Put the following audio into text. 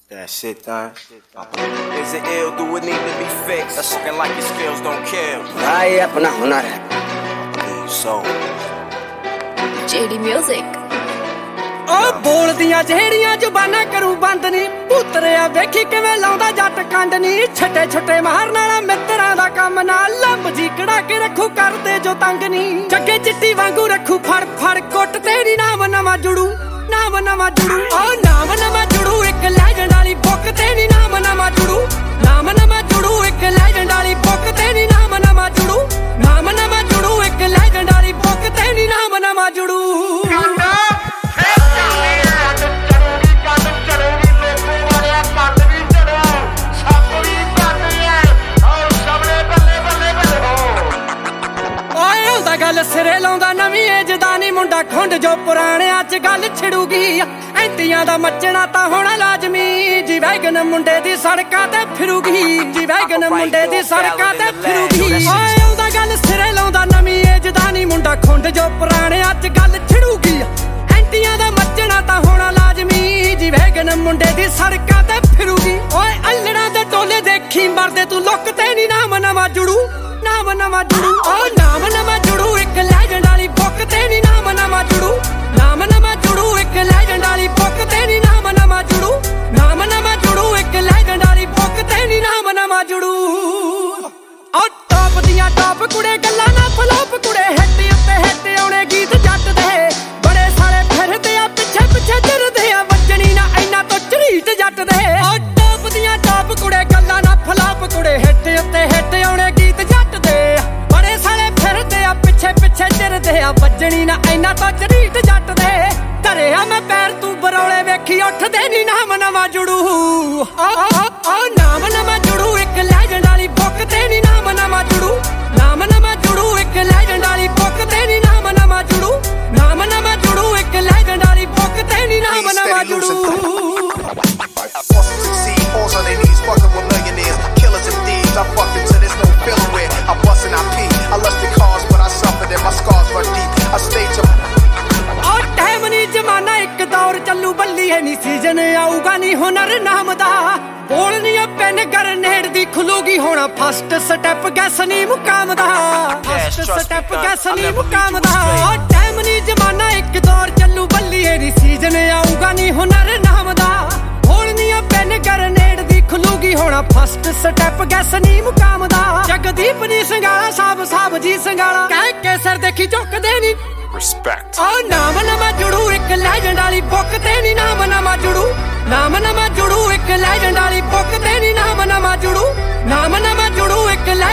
That shit done. Is it ill? Do it need to be fixed? That's looking like your skills don't kill. भाई अपना हुनर है So JD Music ओ बोलदियां ਜਿਹੜੀਆਂ ਜ਼ੁਬਾਨਾਂ ਕਰੂ ਬੰਦ ਨੀ ਪੁੱਤਰਿਆ ਵੇਖੀ ਕਿਵੇਂ ਲਾਉਂਦਾ ਜੱਟ ਕੰਡ ਨੀ ਛੱਟੇ ਛੱਟੇ ਮਾਰਨ ਵਾਲਾ ਮਿੱਤਰਾਂ ਦਾ ਕੰਮ ਨਾਲ ਲੱਭ ਜੀ ਕੜਾ ਕੇ ਰੱਖੂ ਕਰਦੇ ਜੋ ਤੰਗ ਨੀ ਜੱਗੇ ਚਿੱਟੀ ਵਾਂਗੂ ਰੱਖੂ ਫੜ ਫੜ ਕੁੱਟ ਤੇਰੀ ਨਾਮ ਨਵਾਂ ਜੁੜੂ ਨਾਮ ਨਵਾਂ ਜੁੜੂ ਓ ਨਾਮ ਨਵਾਂ ਜੁੜੂ ਇੱਕ ਲੈਜੈਂਡ ਵਾਲੀ ਬੁੱਕ ਤੇਰੀ ਨਾਮ ਨਵਾਂ ਜੁੜੂ ਨਾਮ ਨਵਾਂ ਜੁੜੂ ਇੱਕ ਲੈਜੈਂਡ ਵਾਲੀ ਬੁੱਕ ਤੇਰੀ ਨਾਮ ਨਵਾਂ ਜੁੜੂ ਨਾਮ ਨਵਾਂ ਜੁੜੂ ਇੱਕ ਲੈਜੈਂਡ ਵਾਲੀ ਬੁੱਕ ਤੇਰੀ ਨਾਮ ਨਵਾਂ ਜੁੜੂ ਗੱਲ ਸਿਰੇ ਲਾਉਂਦਾ ਨਵੀਂ ਏਜ ਦਾ ਨੀ ਮੁੰਡਾ ਖੁੰਡ ਜੋ ਪੁਰਾਣਿਆਂ ਚ ਗੱਲ ਛਿੜੂਗੀ ਐਂਟੀਆਂ ਦਾ ਮੱਚਣਾ ਤਾਂ ਹੋਣਾ ਲਾਜ਼ਮੀ ਜੀ ਵੈਗਨ ਮੁੰਡੇ ਦੀ ਸੜਕਾਂ ਤੇ ਫਿਰੂਗੀ ਜੀ ਵੈਗਨ ਮੁੰਡੇ ਦੀ ਸੜਕਾਂ ਤੇ ਫਿਰੂਗੀ ਓਏ ਆਉਂਦਾ ਗੱਲ ਸਿਰੇ ਲਾਉਂਦਾ ਨਵੀਂ ਏਜ ਦਾ ਨੀ ਮੁੰਡਾ ਖੁੰਡ ਜੋ ਪੁਰਾਣਿਆਂ ਚ ਗੱਲ ਛਿੜੂਗੀ ਐਂਟੀਆਂ ਦਾ ਮੱਚਣਾ ਤਾਂ ਹੋਣਾ ਲਾਜ਼ਮੀ ਜੀ ਵੈਗਨ ਮੁੰਡੇ ਦੀ ਸੜਕਾਂ ਤੇ ਫਿਰੂਗੀ ਓਏ ਅਲੜਾਂ ਦੇ ਟੋਲੇ ਦੇਖੀ ਮਰਦੇ ਤੂੰ ਲੁੱਕ ਤੇ ਨੀ ਨਾਮ ਨਵਾਂ ਜੁੜੂ ਨਾਮ ਨਵਾਂ ਜੁੜੂ ਓ ਨਾਮ ਨਵਾਂ ਜੁੜੂ ਇੱਕ ਲੈਜੈਂਡ ਵਾਲੀ ਬੁੱਕ ਤੇ ਨੀ ਨਾਮ ਨਵਾਂ ਜੁੜੂ ਨਾਮ ਨਵਾਂ ਜੁੜੂ ਇੱਕ ਲੈਜੈਂਡ ਵਾਲੀ ਬੁੱਕ ਤੇ ਨੀ ਨਾਮ ਨਵਾਂ ਜੁੜੂ ਨਾਮ ਨਵਾਂ ਜੁੜੂ ਇੱਕ ਲੈਜੈਂਡ ਵਾਲੀ ਬੁੱਕ ਤੇ ਨੀ ਨਾਮ ਨਵਾਂ ਜੁੜੂ ਓ ਟੌਪ ਦੀਆਂ ਟੌਪ ਕੁੜੇ ਗੱਲਾਂ ਨਾ ਫਲੋਪ ਕੁੜੇ ਹਿੱਟ ਉੱਤੇ ਹਿੱਟ ਆਉਣੇ ਗੀਤ ਜੱਟ ਦੇ ਬੜੇ ਸਾਰੇ ਫਿਰਦੇ ਆ ਪਿੱਛੇ ਪਿੱਛੇ ਚਿਰਦੇ ਆ ਵੱਜਣੀ ਨਾ ਇੰਨਾ ਤੋਂ ਝਰੀਟ ਜੱਟ ਦੇ ਓ ਟੌਪ ਦੀਆਂ ਟੌਪ ਕੁੜੇ ਗੱਲਾਂ ਨਾ ਫਲੋਪ ਕੁੜੇ ਹਿੱਟ ਉੱਤੇ ਹਿੱਟ ਆਉਣੇ ਗੀਤ ਜੱਟ ਦੇ ਬੜੇ ਸਾਰੇ ਫਿਰਦੇ ਆ ਪਿੱਛੇ ਪਿੱਛੇ ਚਿਰਦੇ ਆ ਵੱਜਣੀ ਨਾ ਇੰਨਾ ਤੋਂ ਝਰੀਟ ਜੱਟ ਦੇ ਧਰਿਆ ਮੈਂ ਪੈਰ ਤੂੰ ਬਰੌਲੇ ਵੇਖੀ ਉੱਠਦੇ ਨੀ ਨਾਮ ਨਵਾਂ ਜੁੜੂ ਓ ਨਾਮ ਨਵਾਂ ਜੁੜੂ ਇੱਕ ਲੈਜੈਂਡ ਵਾਲੀ ਬੁੱਕ ਤੇ ਨੀ ਨਾਮ ਨਵਾਂ ਜੁੜੂ ਨਾਮ ਨਵਾਂ ਜੁੜੂ ਇੱਕ ਲੈਜੈਂਡ ਵਾਲੀ ਬੁੱਕ ਤੇ ਨੀ ਨਾਮ ਨਵਾਂ ਜੁੜੂ ਨਾਮ ਨਵਾਂ ਜੁੜੂ ਇੱਕ ਲੈਜੈਂਡ ਵਾਲੀ ਬੁੱਕ ਤੇ ਨੀ ਨਾਮ ਨਵਾਂ ਜੁੜੂ Falls on their knees, fucking with millionaires, killers and thieves. I fucked until there's no feeling where I bust and I pee. I lusted cars, but I suffered and my scars run deep. I stayed to ਓ time ਨੀ ਜਮਾਨਾ ਇੱਕ ਦੌਰ ਚੱਲੂ ਬੱਲੀ ਹੈ ਨੀ season ਆਊਗਾ ਨੀ ਹੁਨਰ ਨਾਮ ਦਾ ਬੋਲਨੀ ਆ ਪੈਨ ਗਰਨੇਡ ਦੀ ਖੁੱਲੂਗੀ ਹੋਣਾ ਫਸਟ ਸਟੈਪ ਗੈਸ ਨੀ ਮੁਕਾਮ ਦਾ ਫਸਟ ਸਟੈਪ ਗੈਸ ਨੀ ਮੁਕਾਮ ਦਾ ਓ ਟਾਈਮ ਨੀ ਜਮਾਨਾ ਇੱਕ ਦੌਰ ਚੱਲੂ ਬੱਲੀ ਹੈ ਨੀ ਸੀਜ਼ਨ ਆਊਗਾ ਨੀ ਹੁਨਰ ਨਾਮ ਦਾ ਬੋਲਨੀ ਆ ਪੈਨ ਗਰਨੇਡ ਦੀ ਖੁੱਲੂਗੀ ਹੋਣਾ ਫਸਟ ਸਟੈਪ ਗੈਸ ਨੀ ਮੁਕਾਮ ਦਾ ਜਗਦੀਪ ਨੀ ਸੰਗਾਲਾ ਸਾਬ ਜੀ ਸੰਗਾਲਾ ਕਹਿ ਕੇ ਸਰ ਦੇਖੀ ਝੁਕਦੇ ਨੀ respect. ਓ ਨਾਮ ਨਵਾਂ ਜੁੜੂ ਇੱਕ ਲੈਜੈਂਡ ਵਾਲੀ ਬੁੱਕ ਤੇ ਨੀ ਨਾਮ ਨਵਾਂ ਜੁੜੂ ਨਾਮ ਨਵਾਂ ਜੁੜੂ ਇੱਕ ਲੈਜੈਂਡ ਵਾਲੀ ਬੁੱਕ ਤੇ ਨੀ ਨਾਮ ਨਵਾਂ ਜੁੜੂ ਨਾਮ ਨਵਾਂ ਜੁੜੂ ਇੱਕ